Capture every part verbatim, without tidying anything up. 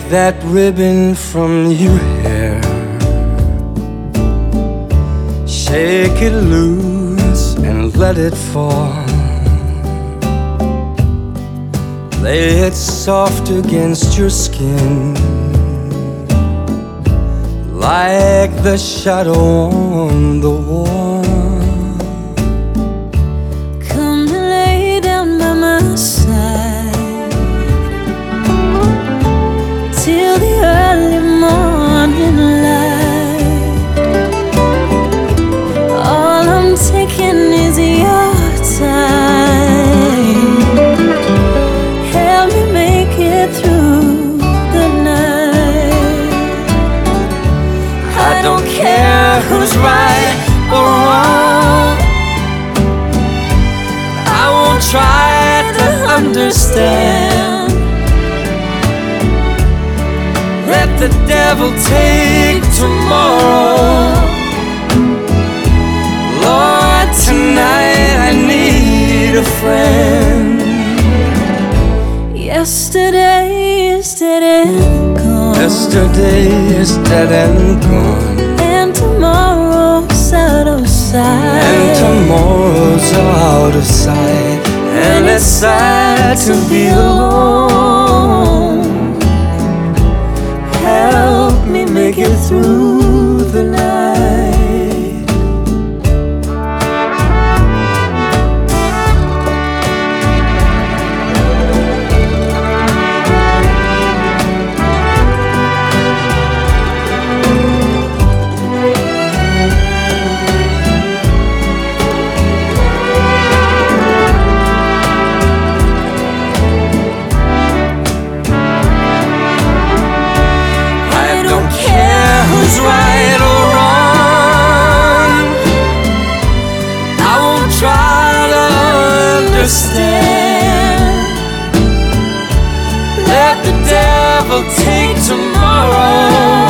that ribbon from your hair, shake it loose and let it fall. Lay it soft against your skin, like the shadow on the wall. Come to lay down by my side till the early morning light. All I'm taking is your time. Help me make it through the night. I don't care who's right or wrong, I won't try to understand. Let the devil take tomorrow. Lord, tonight I need a friend. Yesterday is dead and gone. Yesterday is dead and gone, And tomorrow's out of sight. and tomorrow's out of sight. And it's sad to be alone. Help me make it through the night. Who's right or wrong, I won't try to understand. Let the devil take tomorrow.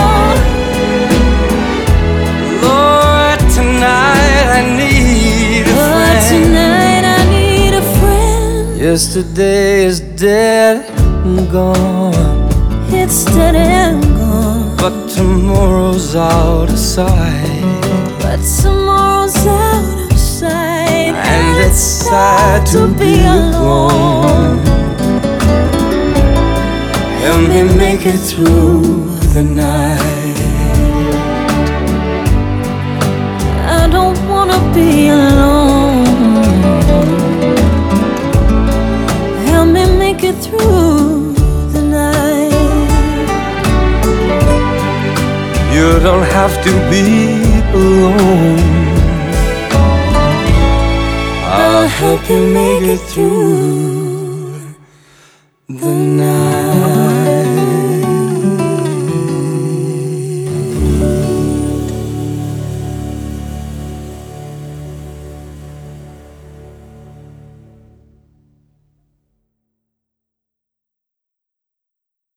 Lord, tonight I need a But friend. tonight I need a friend. Yesterday is dead and gone, It's dead and gone. but tomorrow's out of sight. But tomorrow's out of sight. And it's sad to be alone. Help me make it through the night. I don't wanna be alone. Help me make it through the night. You don't have to be alone. I'll help you make it through the night.